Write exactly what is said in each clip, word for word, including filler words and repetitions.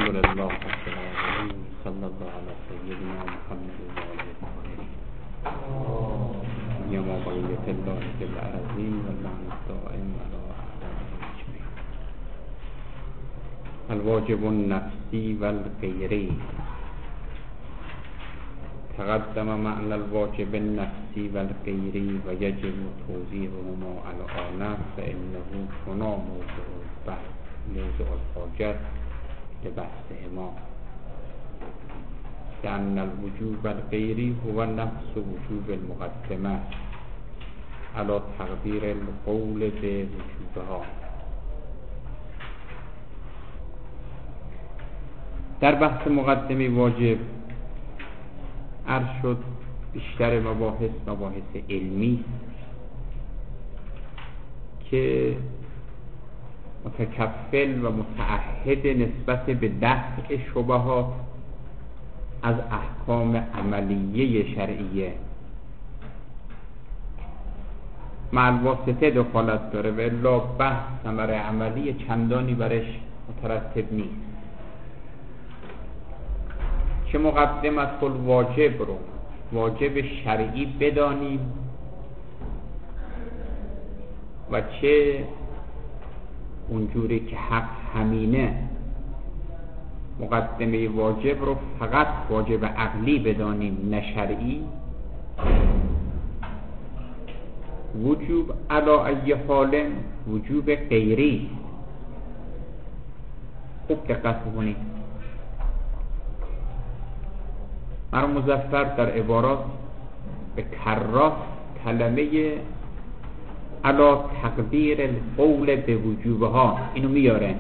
لله رب العالمين صلى الله على سيدنا محمد وآله الطاهرين يا بقية الله العظيم واللعن الدائم على أعدائه أجمعين. الواجب النفسي والغيري. تقدم معنى الواجب النفسي والغيري ويجب توضيحهما الآن فإنه هنا موضوع البحث موضوع الحاجة لبحثهما، لأن الوجوب الغيري هو نفس وجوب المقدمة على تقدير القول بوجوبها. در بحث مقدمه واجب عرض شد بیشتر مباحث مباحث علمی که متکفل و متعهد نسبت به دفع شبهات از احکام عملیه شرعیه مع الواسطه دخالت داره و الا بحث ثمره عملی چندانی برش مترتب نیست. چه مقدمت الواجب رو واجب شرعی بدانیم و چه اونجوری که حق همینه مقدمه واجب رو فقط واجب عقلی بدانیم نه شرعی. وجوب علی ای حال وجوب غیری. خوب دقت بکنید. مرحوم مظفر در عبارات به کرات کلمه علا تقدیر القول به وجوبها اینو میاره.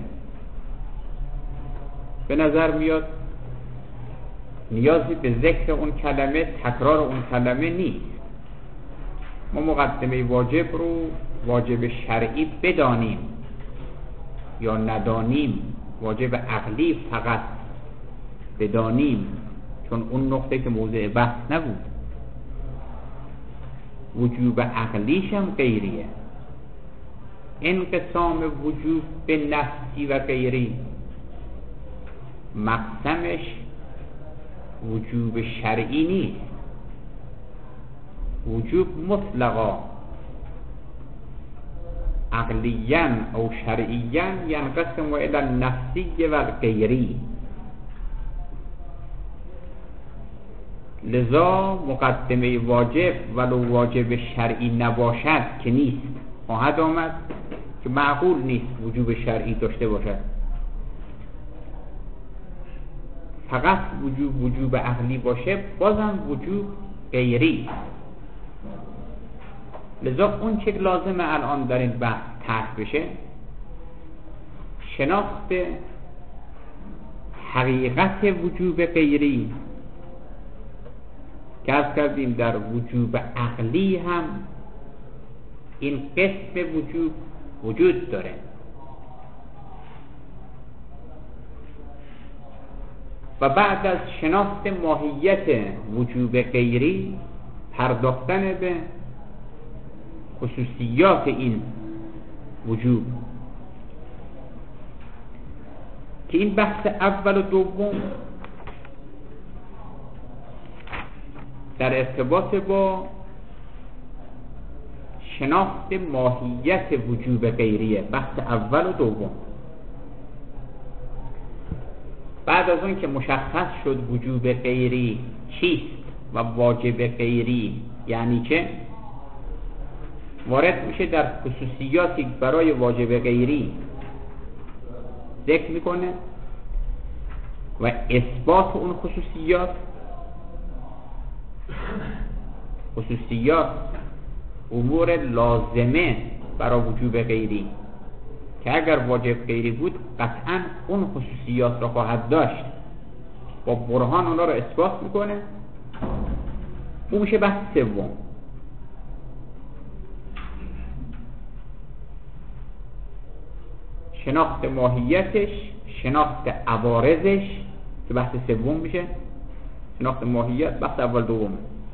به نظر میاد نیازی به ذکر اون کلمه تکرار اون کلمه نیست. ما مقدمه واجب رو واجب شرعی بدانیم یا ندانیم، واجب عقلی فقط بدانیم، چون اون نقطه که موضوع بحث نبود. وجوب عقلیش هم غیریه. انقسام وجوب به نفسی و غیری مقسمش وجوب شرعی نیست. وجوب مطلقا عقلیا او شرعیا ینقسم الى النفسی و غیری. لذا مقدمه واجب ولو واجب شرعی نباشد که نیست، خواهد آمد که معقول نیست وجوب شرعی داشته باشد، فقط وجوب وجوب عقلی باشه بازم وجوب غیری. لذا اون چه لازمه الان در این بحث طرح بشه شناخت حقیقت وجوب غیری که از کردیم در وجوب عقلی هم این قسم وجوب وجود داره. و بعد از شناخت ماهیت وجوب غیری پرداختن به خصوصیات این وجوب که این بحث اول و دوم در ارتباط با شناخت ماهیت وجوب غیریه، بحث اول و دوم. بعد از اون که مشخص شد وجوب غیری چیست و واجب غیری یعنی چه، وارد میشه در خصوصیاتی برای واجب غیری ذکر میکنه و اثبات اون خصوصیات. خصوصیات امور لازمه برای وجوب غیری که اگر واجب غیری بود قطعا اون خصوصیات را خواهد داشت، با برهان اونا را اثبات میکنه. اون میشه بحث سوم. شناخت ماهیتش، شناخت عوارضش که بحث سوم میشه. شناخت ماهیت بحث اول دوم.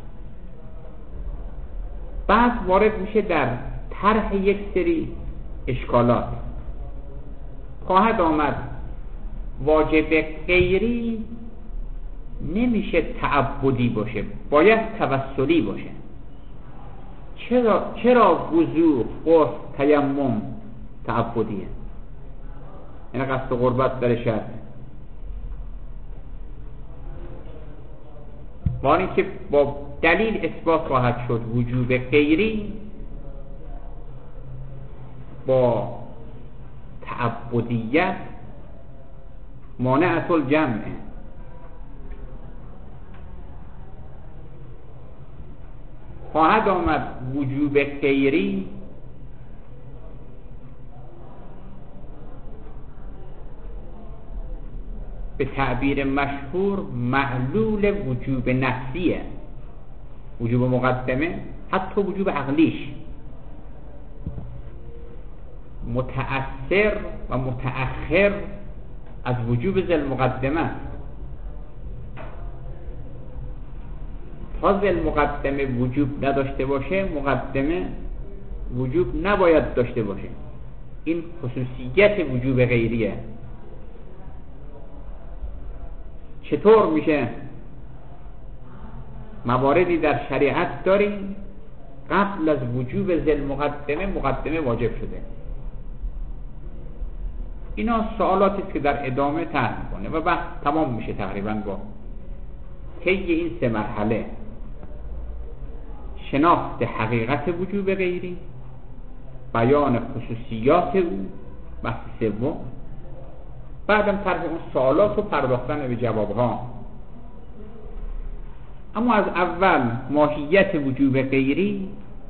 بعد وارد میشه در طرح یک سری اشکالات. خواهد آمد واجب غیری نمیشه تعبدی باشه، باید توسلی باشه. چرا چرا وضو، غسل، تیمم تعبدیه؟ یعنی قصد قربت در شرط. با اینکه با دلیل اثبات خواهد شد وجوب غیری با تعبدیت مانع الجمعه. خواهد آمد وجوب غیری به تعبیر مشهور معلول وجوب نفسیه، وجوب مقدمه، حتی وجوب عقلیش متأثر و متأخر از وجوب ذل مقدمه است. تا ذل مقدمه وجوب نداشته باشه، مقدمه وجوب نباید داشته باشه. این خصوصیت وجوب غیریه. چطور میشه؟ مواردی در شریعت داریم قبل از وجوب ذل مقدمه مقدمه واجب شده. اینا سوالاتی که در ادامه طرح میکنه و بحث تمام میشه تقریبا با طی این سه مرحله: شناخت حقیقت وجوب غیری، بیان خصوصیات او، بحث سوم، بعدم طرح اون سوالات و پرداختن به جوابها. اما از اول ماهیت وجوب غیری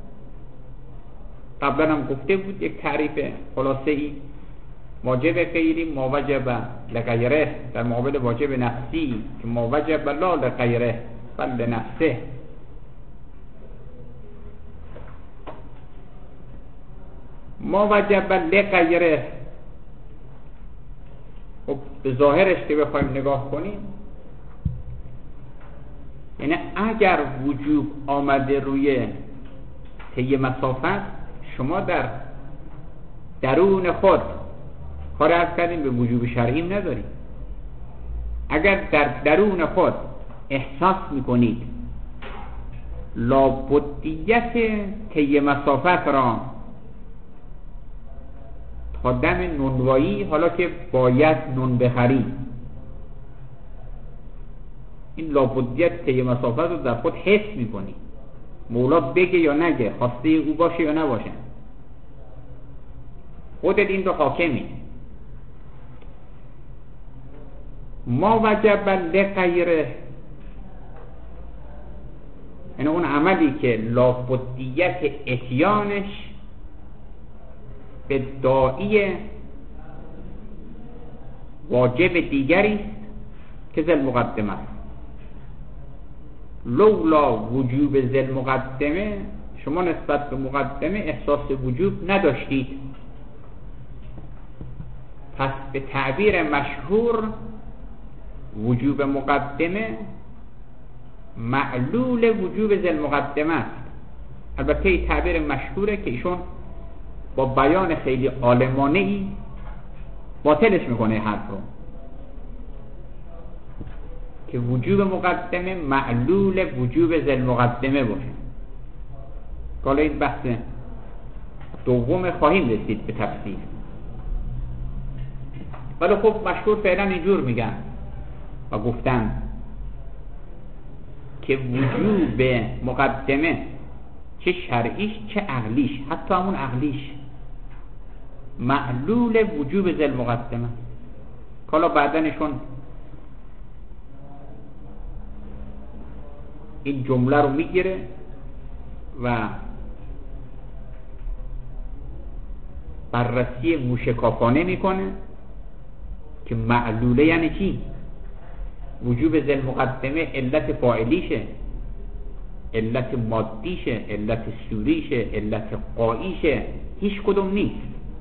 قبلا هم گفته بود، یک تعریف خلاصه ای: واجب غیری ما وجب لغیره در مقابل واجب نفسی که ما وجب لا لغیره بل لنفسه. ما وجب لغیره خب به ظاهرش که بخوایم نگاه کنیم، یعنی اگر وجوب آمده روی طی مسافت، شما در درون خود کار عرض کردیم به وجوب شرعیم نداریم. اگر در درون خود احساس میکنید لابدیت طی مسافت را تا دم نونوایی، حالا که باید نون بخرید، این لابدیت طی مسافت رو در خود حس میکنید، مولا بگه یا نگه، خواسته او باشه یا نباشه، خودت این رو حاکمی. ما وجب لغیره، یعنی اون عملی که لابدیت اتیانش به داعی واجب دیگری است که ذل مقدمه است. لولا وجوب ذل مقدمه شما نسبت به مقدمه احساس وجوب نداشتید. پس به تعبیر مشهور وجوب مقدمه معلول وجوب ذل مقدمه است. البته این تعبیر مشهوره که ایشون با بیان خیلی عالمانه ای باطلش میکنه حرف رو، که وجوب مقدمه معلول وجوب ذل مقدمه باشه. حالا این بحث دوم خواهیم رسید به تفصیل، ولی خب مشهور فعلا اینجور میگن و گفتن که وجوب مقدمه چه شرعیش چه عقلیش، حتی همون عقلیش معلول وجوب ذل مقدمه. حالا بعدنشون این جمله رو میگیره و بررسی موشکافانه میکنه که معلوله یعنی چی؟ وجوب ذل مقدمه علت فاعلیشه، علت مادیشه، علت سوریشه، علت قاییشه، هیچ کدوم نیست.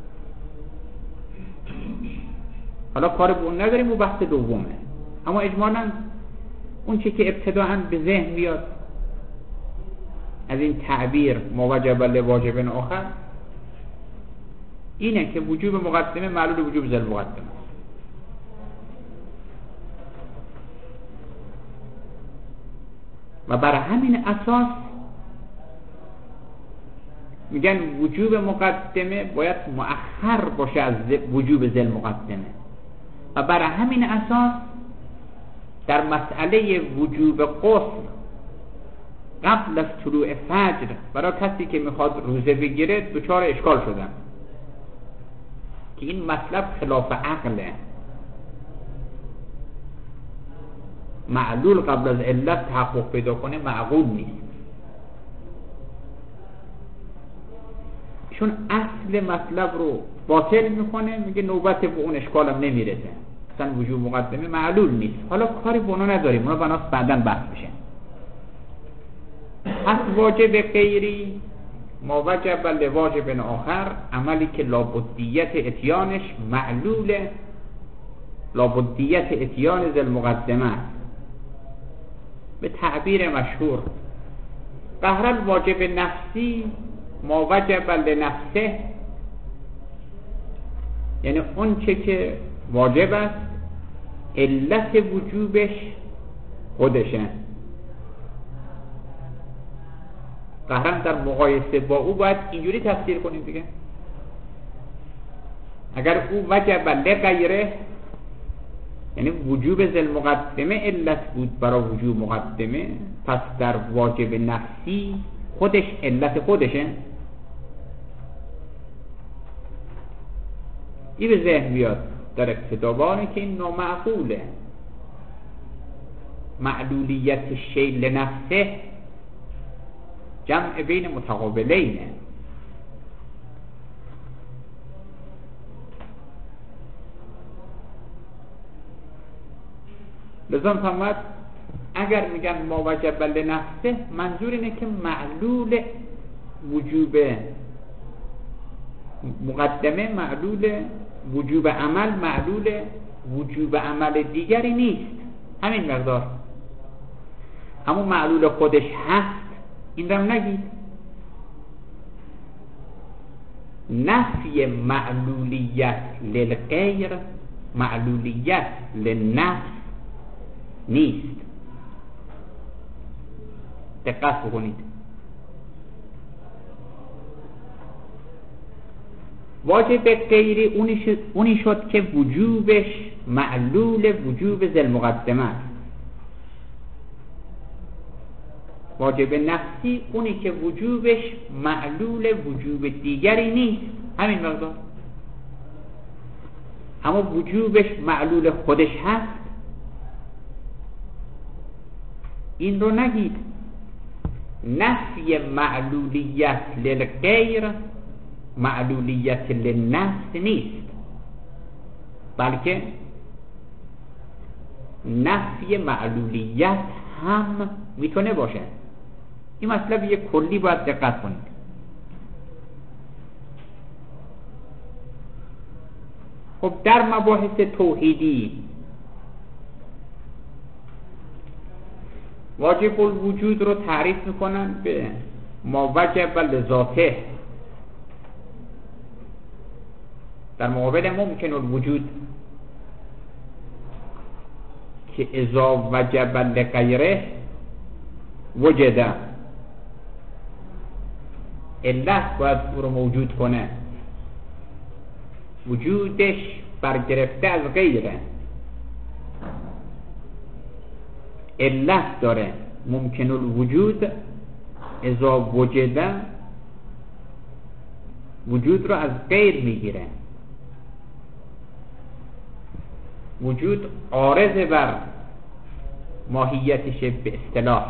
حالا کار به اون نداریم، و بحث دومه. اما اجمالاً اون چی که ابتداعاً به ذهن میاد از این تعبیر موجب لواجب آخر اینه که وجوب مقدمه معلول وجوب ذل مقدمه. و بر همین اساس میگن وجوب مقدمه باید مؤخر باشه از وجوب ذل مقدمه و بر همین اساس در مسئله وجوب غسل قبل از طلوع فجر برای کسی که میخواد روزه بگیره دچار اشکال شدن که این مطلب خلاف عقله. معلول قبل از علت تحقق پیدا کنه معقول نیست. چون اصل مطلب رو باطل میکنه، میگه نوبت به اون اشکالم نمیرسه، اصلا وجوب مقدمه معلول نیست. حالا کاری به اونا نداریم، اونا بناس بعداً بحث بشه. پس واجب غیری ما وجب لواجب آخر، عملی که لابدیت اتیانش معلول لابدیت اتیان ذل مقدمه است. به تعبیر مشهور قهرا واجب نفسی ما وجب لنفسه، یعنی اون چه که واجب است علت وجوبش خودشه. قهرا در مقایسه با او باید اینجوری تفسیر کنیم دیگه. اگر او وجب لغیره یعنی وجوب ذل مقدمه علت بود برای وجوب مقدمه، پس در واجب نفسی خودش علت خودشه. این به ذهن بیاد در ابتدابانه که این نامعقوله. معلولیت شی لنفسه جمع بین متقابلینه. لذا فرمود اگر میگن ما وجب لنفسه منظور اینه که معلول وجوب مقدمه معلول وجوب عمل معلول وجوب عمل دیگری نیست، همین مقدار. اما معلول خودش هست این رو نگید. نفی معلولیت للغیر معلولیت للنفس نیست. دقت بکنید. واجب غیری اونی شد, اونی شد که وجوبش معلول وجوب ذل مقدمه است. واجب نفسی اونی که وجوبش معلول وجوب دیگری نیست، همین مقدار. اما وجوبش معلول خودش هست این رو نگید. نفی معلولیت للغیر معلولیت للنفس نیست، بلکه نفی معلولیت هم میتونه باشه. این مطلب یک کلی باید دقت کنید. خب در مباحث توحیدی واجب الوجود رو تعریف میکنن به ما وجب لذاته. در مقابل ممکن الوجود که اذا وجب لغیره وجده، علت باید او رو موجود کنه، وجودش برگرفته از غیره، علت داره. ممکن الوجود اذا وجده وجود رو از غیر میگیره. وجود عارض بر ماهیتش به اصطلاح.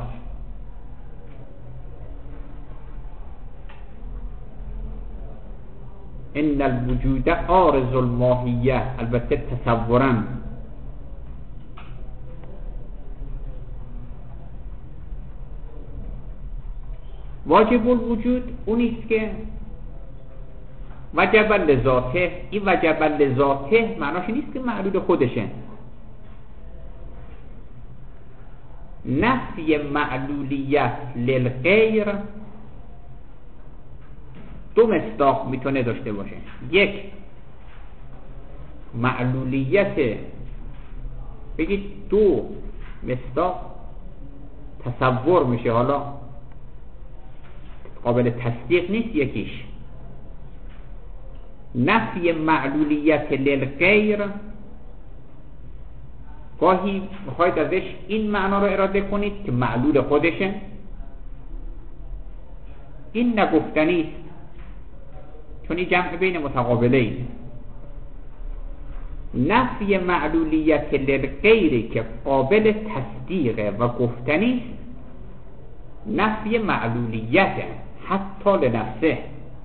ان الوجود عارض الماهیه، البته تصورا. واجب الوجود اونیست که وجب لذاته. این وجب لذاته معناش نیست که معلول خودشه. نفی معلولیت للغیر دو مصداق میتونه داشته باشه. یک، معلولیت، بگید دو مصداق تصور میشه، حالا قابل تصدیق نیست. یکیش نفی معلولیت للغیر، گاهی میخواید ازش این معنا رو اراده کنید که معلول خودشه، این نگفتنی است چون این جمع بین متقابله ای. نفی معلولیت للغیری که قابل تصدیق و گفتنی است، نفی معلولیت حتی لنفسه،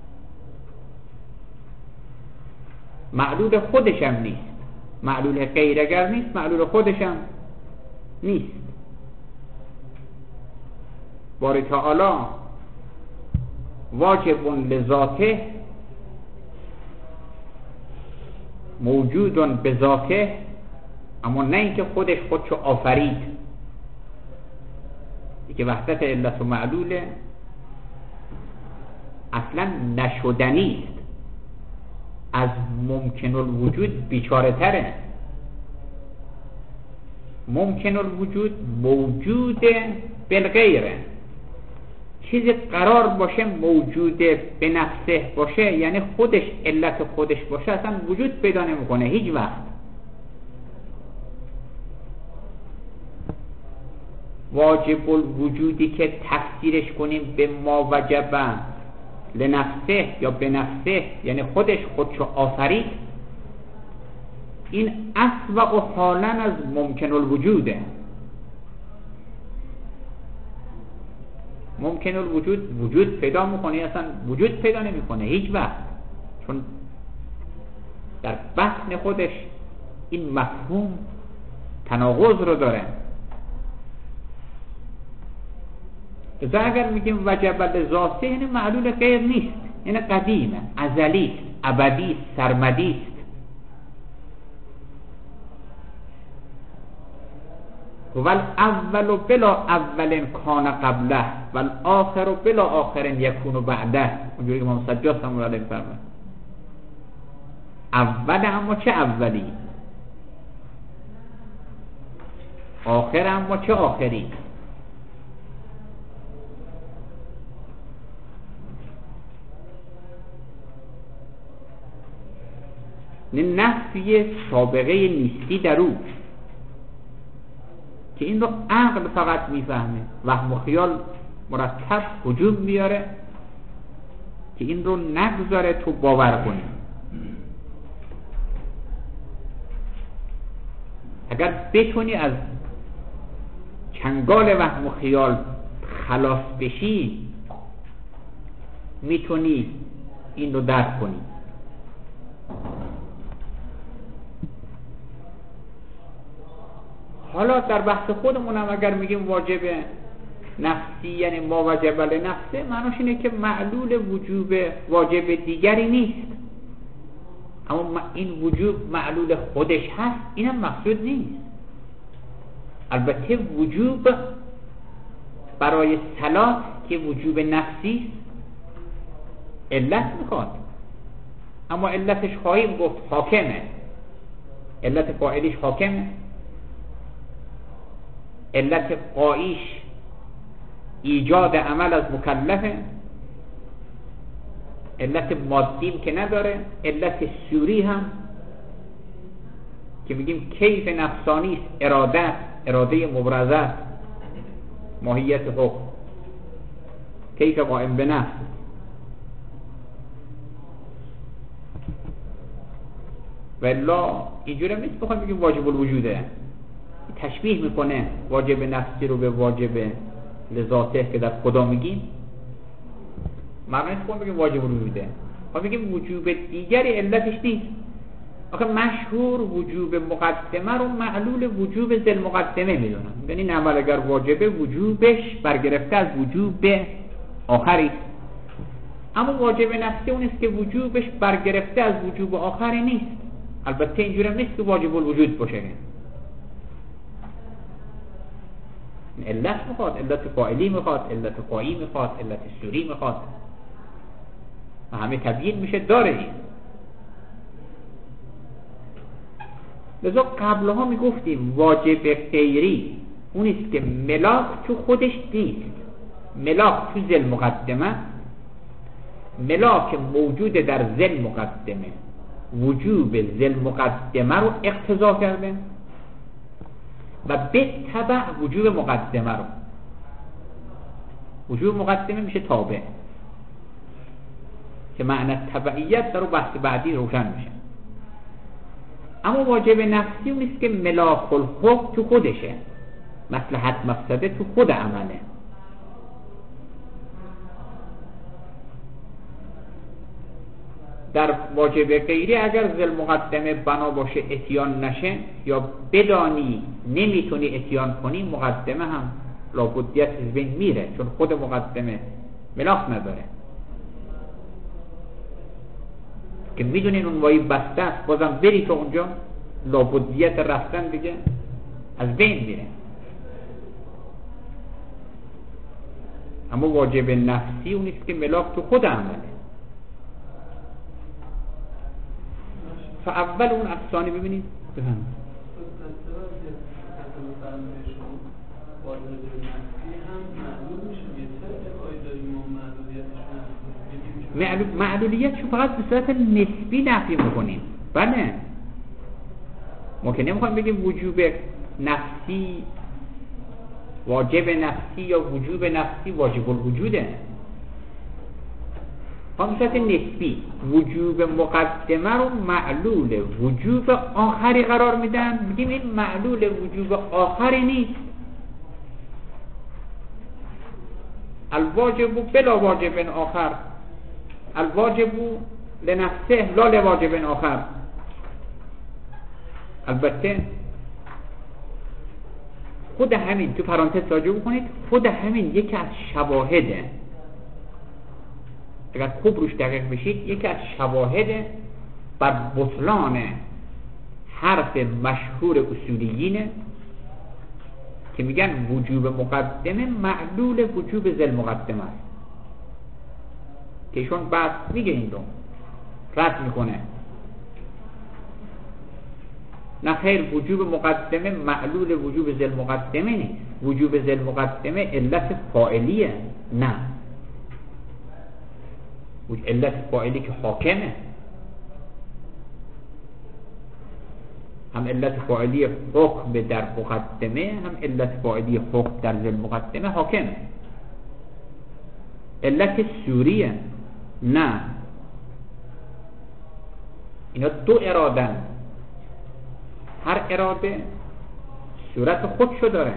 معلول خودش هم نیست. معلول غیر اگر نیست، معلول خودش هم نیست. باری تعالی واجب لذاته موجود بذاته، اما نه اینکه خودش خودشو آفرید. دیگه وحدت علت و معلوله اصلا نشدنی است، از ممکن الوجود بیچاره تره. ممکن الوجود موجود بالغیره، چیزی قرار باشه موجود به نفسه باشه، یعنی خودش علت خودش باشه، اصلا وجود پیدا نمیکنه هیچ وقت. واجب الوجودی که تفسیرش کنیم به ما وجبه لنفسه یا به نفسه، یعنی خودش خودشو آفرید، این اصوع و حالا از ممکن الوجوده. ممکن الوجود وجود پیدا میکنه، اصلا وجود پیدا نمیکنه هیچ وقت، چون در بطن خودش این مفهوم تناقض رو داره. لذا اگر میگیم وجب لذاته، یعنی معلول غیر نیست، یعنی قدیمه، ازلی است، ابدی است، سرمدی است. ول اول بلا اول کان قبله ول آخر بلا آخر یکون بعده. اونجوری که امام سجاد هم علیه فرمود اول اما چه اولی، آخر اما چه آخری. نفی سابقه نیستی در او، که این رو عقل فقط میفهمه، وهم و خیال مرتب هجوم بیاره که این رو نگذاره تو باور کنی. اگر بتونی از چنگال وهم و خیال خلاص بشی، میتونی این رو درک کنی. حالا در بحث خودمون هم اگر میگیم واجب نفسی یعنی ما وجب لنفسه، معناش اینه که معلول وجوب واجب دیگری نیست، اما این وجوب معلول خودش هست، اینم مقصود نیست. البته وجوب برای صلاح که وجوب نفسی علت میخواد، اما علتش خواهیم گفت حاکمه، علت فاعلیش حاکمه، علت قایش ایجاد عمل از مکلفه، علت مادیم که نداره، علت سوری هم که میگیم کیف نفسانی است، اراده اراده مبرزه، ماهیت حکم، کیف قائم به نفس. والله اینجوری نیست بخوایم بگیم واجب الوجوده، تشبیه میکنه واجب نفسی رو به واجب لذاته که در خدا میگیم. معنیش خود بگیم واجب الوجوده، ما بگیم وجوب دیگری علتش نیست. آخه مشهور وجوب مقدمه رو معلول وجوب ذل مقدمه میدونن، یعنی این عمل اگر واجبه وجوبش برگرفته از وجوب آخری، اما واجب نفسی اون است که وجوبش برگرفته از وجوب آخری نیست. البته اینجوری نیست که واجب الوجود باشه، علت میخواد، علت فاعلی میخواد، علت قایی میخواد، علت سوری میخواد و همه تبیین میشه داره این. لذا قبلها میگفتیم واجب غیری اونیست که ملاک تو خودش نیست. ملاک تو ذل مقدمه، ملاک موجود در ذل مقدمه وجوب ذل مقدمه رو اقتضا کرده و به تبع وجوب مقدمه رو. وجوب مقدمه میشه تابع که معنی تبعیت در بحث بعدی روشن میشه. اما واجب نفسی اون نیست که ملاک الحکم تو خودشه، مصلحت مفسده تو خود عمله. در واجب غیری اگر ذل مقدمه بنا باشه اتیان نشه یا بدانی نمیتونی اتیان کنی، مقدمه هم لابدیت از بین میره، چون خود مقدمه ملاک نداره که میدونین اون وایی بسته است، بازم بری تو اونجا لابدیت رفتن دیگه از بین میره. اما واجب نفسی اون نیست که ملاک تو خود عمله. فاول اون افسانه ببینید بفهم معلولیت شو فقط به صورت نسبی نفی میکنیم. بله ما که نمیخوایم بگیم وجوب نفسی واجب نفسی یا وجوب نفسی واجب الوجوده، هم صورت نسبی. وجوب مقدمه رو معلول وجوب آخری قرار میدن، بگیم این معلول وجوب آخری نیست. الواجب بلا واجب آخر، الواجب لنفسه لا لواجب آخر. البته خود همین تو پرانتز راجع بکنید، خود همین یکی از شواهده، اگر خوب روش دقیق بشید، یکی از شواهد بر بطلان حرف مشهور اصولیینه که میگن وجوب مقدمه معلول وجوب ذل مقدمه است، که ایشون بعد میگه این رو رد میکنه. نه خیر، وجوب مقدمه معلول وجوب ذل مقدمه نیست. وجوب ذل مقدمه علت فاعلیه، نه علت فاعلی که حاکمه. هم علت فاعلی حکم در مقدمه، هم علت فاعلی حکم در ذل مقدمه حاکمه. علت سوریه، نه اینا دو اراده، هر اراده صورت خودشو داره.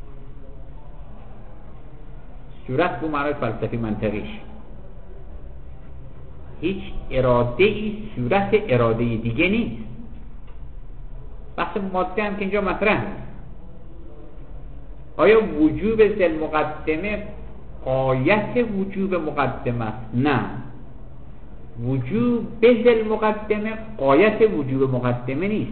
صورت به معنای فلسفی منطقیش، هیچ اراده ای صورت اراده دیگه نیست. بحث ماده هم که اینجا مطرح نیست. آیا وجوب ذل مقدمه غایت وجوب مقدمه است؟ نه، وجوب ذل مقدمه غایت وجوب مقدمه نیست،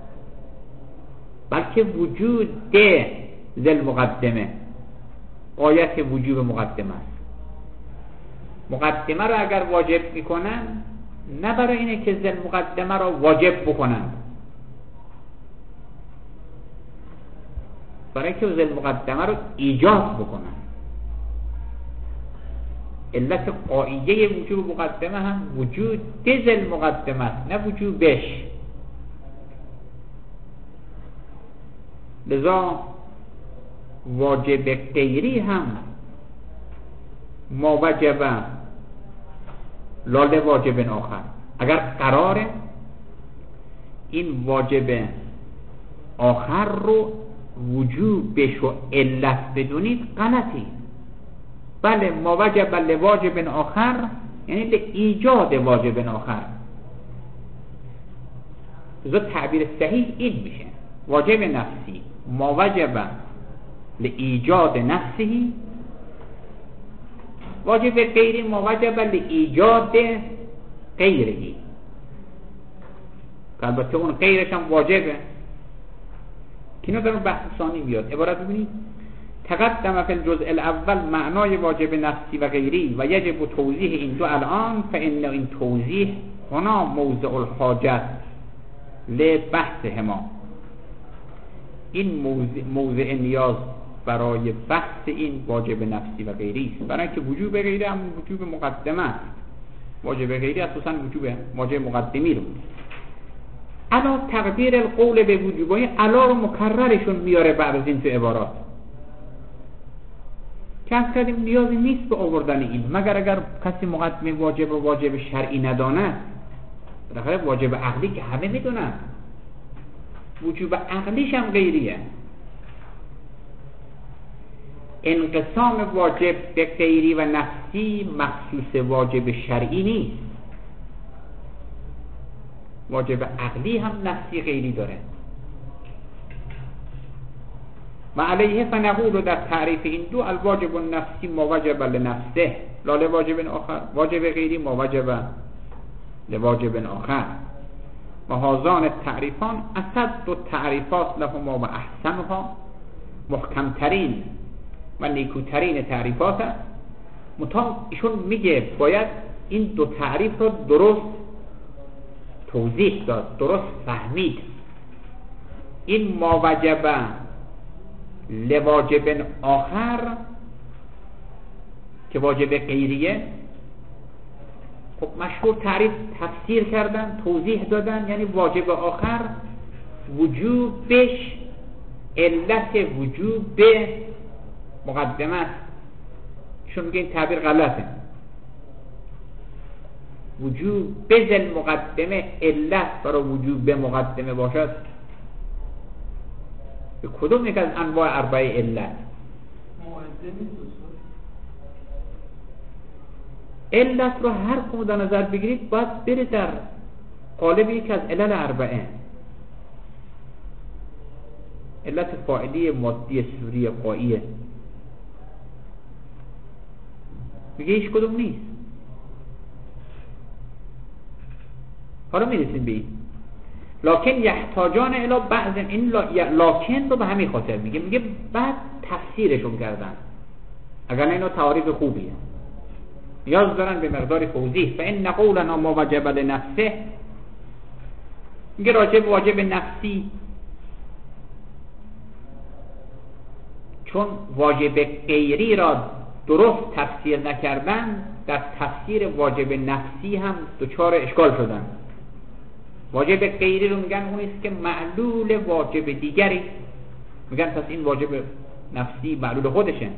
بلکه وجود ذل مقدمه غایت وجوب مقدمه است. مقدمه رو اگر واجب میکنن، نه برای اینه که ذل مقدمه رو واجب بکنن، برای اینکه ذل مقدمه رو ایجاد بکنن. علت قاعده وجوب مقدمه هم وجود ذل مقدمه است، نه وجوبش. لذا واجب غیری هم ما وجب لاله واجب آخر. اگر قراره این واجب آخر رو وجوبش و علت بدونید، غلطی. بله ما وجب لواجب آخر یعنی لایجاد واجب آخر. لذا تعبیر صحیح این میشه: واجب نفسی ما وجب لایجاد نفسی، واجب غیری ما وجب لایجاد غیری. البته اون غیرش هم واجبه که اینو در اون بحث ثانی میاد. عبارت ببینید: تقدم فی الجزء الاول معنای واجب نفسی و غیری و یجب توضیح این دو الان، فان این توضیح هنا موضع الحاجت لبحث هما. این موضع, موضع نیاز برای بحث این واجب نفسی و غیری است، برای که وجوب غیری هم وجوب مقدمه است. واجب غیری اساساً وجوب واجب مقدمی رو علا تقدیر القول به وجوبای علا رو مکررشون میاره بعد از این تو عبارات که از کردیم نیازی نیست به آوردن این، مگر اگر کسی مقدمه واجب رو واجب شرعی نداند. بالاخره واجب عقلی که همه میدونن، وجوب عقلیش هم غیریه. انقسام واجب به غیری و نفسی مخصوص واجب شرعی نیست. واجب عقلی هم نفسی غیری داره. و علیه فنقول در تعریف این دو الواجب النفسی ما وجب لنفسه لا لواجب آخر، واجب غیری ما وجب لواجب آخر. و هازان التعریفان اسد دو تعریفات لهما و احسنها، محکمترین و نیکوترین تعریفات است. مطابق ایشون میگه باید این دو تعریف رو درست توضیح داد، درست فهمید. این ما وجب لواجب آخر که واجب غیریه، خب مشهور تعریف تفسیر کردن، توضیح دادن، یعنی واجب آخر وجوبش علت وجوب به مقدمه است. چون میگه این تعبیر غلطه. وجوب بزل مقدمه علت برای وجوب به مقدمه باشد، به کدوم یک از انواع اربعه علت؟ علت رو هر کدوم در نظر بگیرید باید بره در قالب یک از علل اربعه. علت فاعلی، مادی، سوری، قاییه. میگه هیچ کدوم نیست. حالا میرسیم به این لکن یحتاجان الی بعض، این لکن رو به همین خاطر میگه میگه بعد تفسیرشون کردن، اگر نه اینا تعاریف خوبیه، نیاز دارن به مقدار توضیح. فان قولنا ما وجب لنفسه، میگه راجع به واجب نفسی، چون واجب غیری را درست تفسیر نکردن، در تفسیر واجب نفسی هم دچار اشکال شدن. واجب غیری رو میگن اون است که معلول واجب دیگری، میگن پس این واجب نفسی معلول خودشه.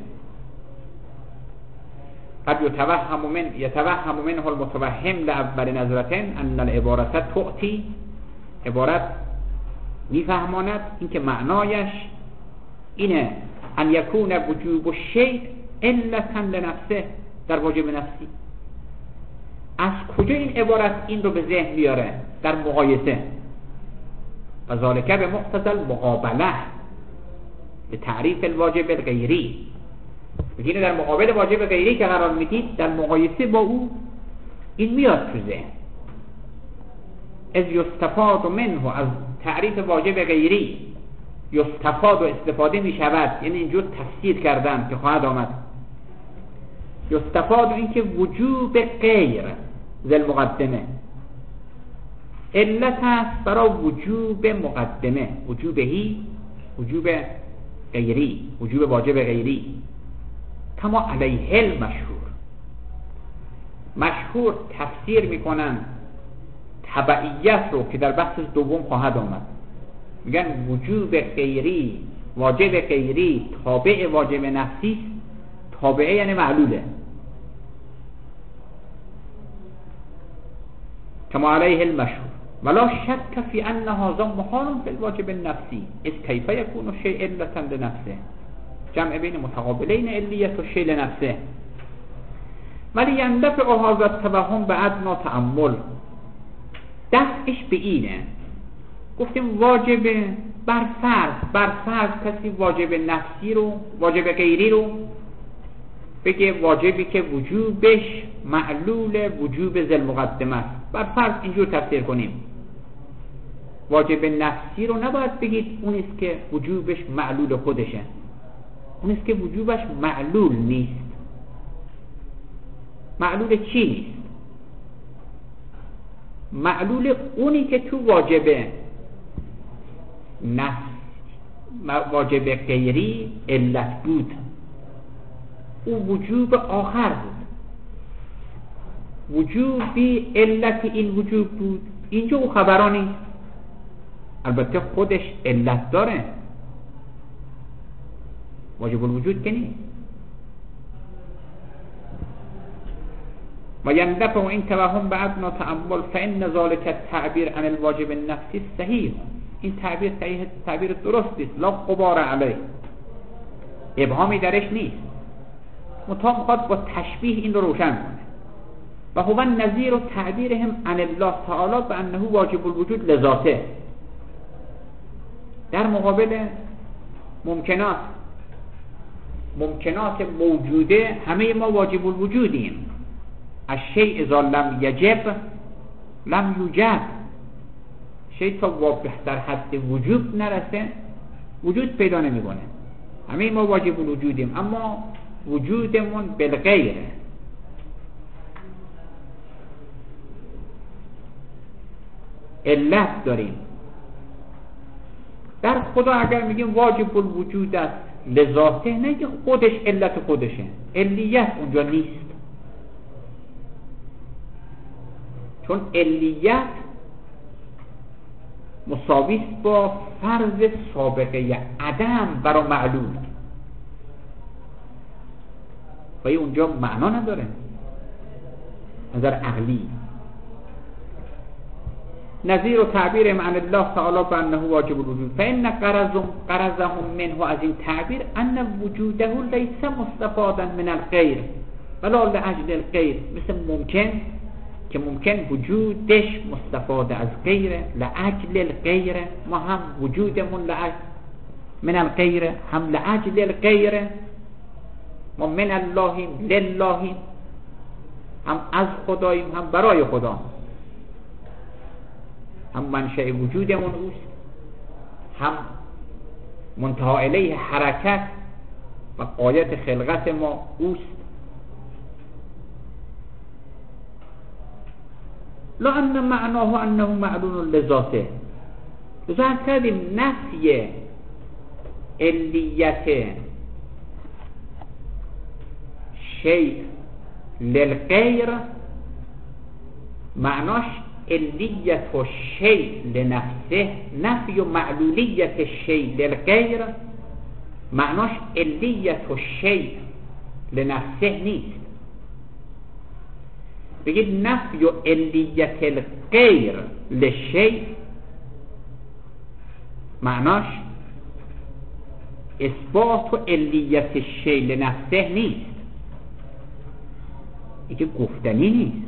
قد یتوهم من یتوهم منه المتوهم لاول نظرة ان العبارة تؤتی، عبارت میفهماند اینکه معنایش اینه ان یکون وجوب الشیء علتا لنفسه، در واجب نفسی. از کجا این عبارت این رو به ذهن بیاره؟ در مقایسه. و ذالک به مقتضی المقابله به تعریف الواجب الغیری، بگینه در مقابل واجب غیری که قرار میدید، در مقایسه با او این میاد تو ذهن. از یستفاد منه، از تعریف واجب غیری یستفاد و استفاده میشود، یعنی اینجور تفسیر کردن که خواهد آمد. یستفاد این که وجوب غیر ذل مقدمه علت است برای وجوب مقدمه، وجوبهی، وجوب غیری، وجوب واجب غیری. کما علیه المشهور، مشهور تفسیر میکنن تبعیت رو که در بحث دوم خواهد آمد. میگن وجوب غیری، واجب غیری تابع واجب نفسی، تابعه یعنی معلوله. کما علیه المشهور ولا شک فی ان هذا محال فی الواجب النفسی اذ کیف یکون الشیء علتا لنفسه، جمع بین متقابلین علیت و شیء لنفسه. ولی یندفع هذا التوهم به ادنی تأمل، دفعش به اینه، گفتیم واجب برفرض برفرض کسی واجب نفسی رو، واجب غیری رو بگه واجبی که وجوبش معلول وجوب ذل مقدمه است، برفرض اینجور تفسیر کنیم. واجب نفسی رو نباید بگید اون است که وجوبش معلول خودشه، اون است که وجوبش معلول نیست. معلول چی نیست؟ معلول اونی که تو واجب نفس واجب غیری علت بود، او وجوب آخر بود. وجوبی علت این وجوب بود، اینجا او خبرانی. البته خودش علت داره، واجب الوجود که نیست. و یندفع این توهم به ادنا تأمل فإن ذلك التعبیر عن الواجب النفسی صحیح. این تعبیر صحیح، تعبیر درستی است، لا غبار علیه، ابهامی درش نیست. مطابق خواهد با تشبیه این رو روشن کنه. و هو نظیر و تعبیرهم عن الله تعالی به انه واجب الوجود لذاته، در مقابل ممکنات ممکنات موجوده همه ما واجب الوجودیم. الشیء اذا لم یجب لم یوجد، شیء تا در حد وجوب نرسه وجود پیدا نمیکنه. همه ما واجب الوجودیم، اما وجودمون بالغیره. علت داریم. در خدا اگر میگیم واجب الوجود است لذاته، نه که خودش علت خودشه، علیت اونجا نیست. چون علیت مساوی است با فرض سابقه عدم برای معلول و اونجا معنا نداره نظر عقلی. نظیر و تعبیر عن الله تعالی بانه واجب الوجود فان غرضهم غرضهم منه، از این تعبیر ان وجوده لیس مستفادا من الغیر ولا لاجل الغیر، مثل ممکن که ممکن وجودش مستفاده از غیره، لاجل الغیر ما هم وجودمون لاجل من الغیر، هم لاجل الغیر ما من اللهیم للهیم، هم از خداییم هم برای خدا، هم منشأ وجودمون اوست، هم منتهی الیه حرکت و غایت خلقت ما اوست. لا ان معناه انه معلول لذاته. لذا کردیم نفی علیت شیء للغیر معناش علیت و شیء لنفسه، نفی و معلولیت شیء للغیر معناش علیت و شیء لنفسه نیست. بگید نفی و علیت الغیر لشیء معناش اثبات و علیت شیء لنفسه نیست، این که گفتنی نیست.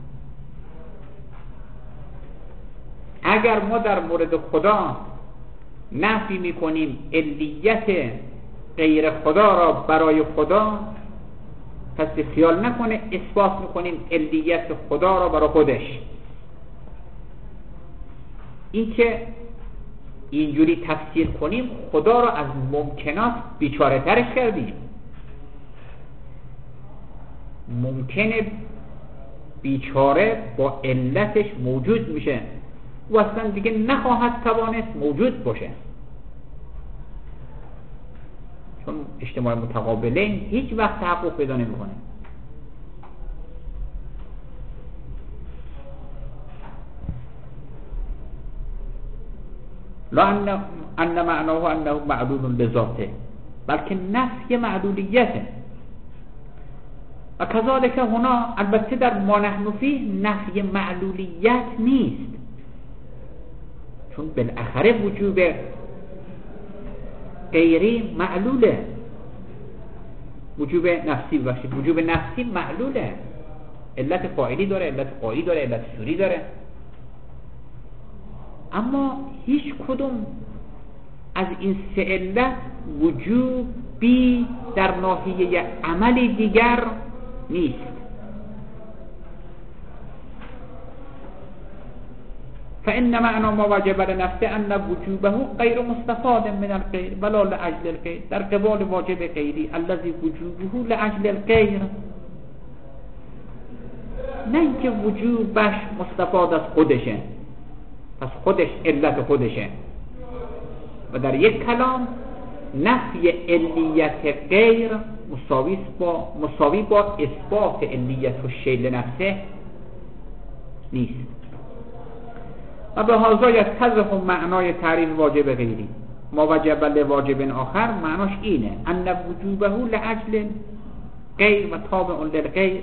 اگر ما در مورد خدا نفی میکنیم علیت غیر خدا را برای خدا، پس خیال نکنه اثبات میکنیم علیت خدا را برای خودش. این که اینجوری تفسیر کنیم خدا را از ممکنات بیچاره ترش کردیم. ممکنه بیچاره با علتش موجود میشه و اصلا دیگه نخواهد توانست موجود باشه، چون اجتماع متقابلین هیچ وقت تحقق پیدا نمیکنه. لا ان ان معناه انه معلول لذاته، بلکه نفی معلولیته. و کذالک هنا، البته در ما نحن فیه نفی معلولیت نیست، چون بالاخره وجوب غیری معلوله، وجوب نفسی باشید، وجوب نفسی معلوله، علت فاعلی داره، علت قایی داره، علت شوری داره. اما هیچ کدوم از این سه علت وجوبی در ناحیه عملی دیگر نیست. فإن معنى ما وجب لنفسه أن وجوبه غير مستفاد من الغير ولا لأجل الغير، در قبال واجب غیری الذي وجوبه لأجل الغير، نه اینکه وجوبش مستفاد از خودشه، پس خودش علت خودشه. و در یک کلام نفی علیت غیر مساوی با مساوی با اثبات علیت و شیء لنفسه نیست. و به هازا یتضح معنای تعریف واجب غیری ما وجب لواجب آخر، معناش اینه ان وجوبه لعجل غیر و تابع للغیر،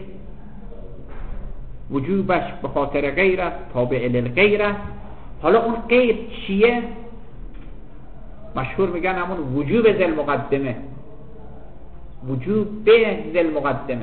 وجوبش به خاطر غیر است، تابع للغیر است. حالا اون غیر چیه؟ مشهور میگن همون وجوب ذل مقدمه، وجوب به ذل مقدمه،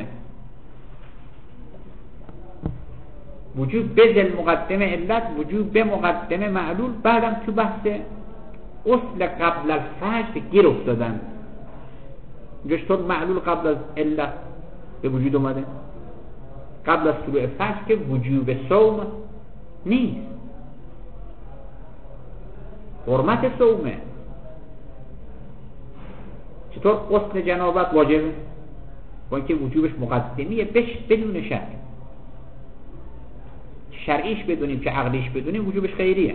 وجوب به ذل مقدمه علت، وجوب به مقدمه معلول. بعدم تو بحث اصل قبل الفجر گیر افتادن، اینجا چطور معلول قبل از علت به وجود اومده؟ قبل از طلوع فجر که وجوب صوم نیست، حرمت صومه. چطور غسل جنابت واجبه با اینکه وجوبش مقدمیه بش بدون شک، شرعیش بدونیم که عقلیش بدونیم وجوبش خیریه.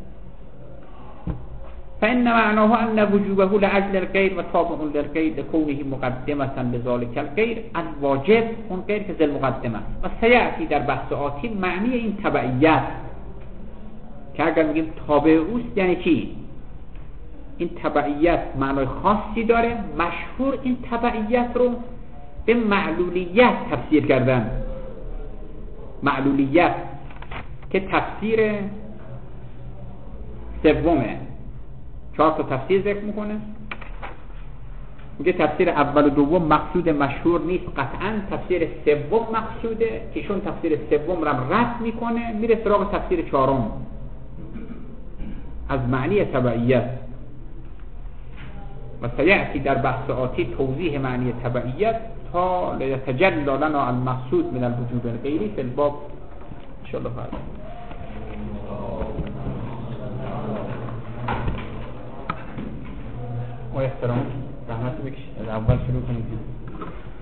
فإن معناه أن وجوبه لعجل الغير و تابع للغير لكونه مقدمة لذلك الغير الواجب، اون غیر که ذل مقدمه است. و سیأتی در بحث آتی معنی این تبعیت که اگر میگیم تابع اوست یعنی چی؟ این تبعیت معنای خاصی داره. مشهور این تبعیت رو به معلولیت تفسیر کردن، معلولیت که تفسیر سومه، چهار تا تفسیر ذکر میکنه. میگه تفسیر اول و دوم مقصود مشهور نیست قطعا، تفسیر سوم مقصوده که چون تفسیر سوم رو رد میکنه میره سراغ تفسیر چهارم از معنی تبعیت. و سیأتی در بحث آتی توضیح معنی تبعیت تا لیتجلی لنا المقصود من الوجوب الغیری فی الباب انشاءالله. فردا و احترام رحمت بکشید، از اول شروع کنید.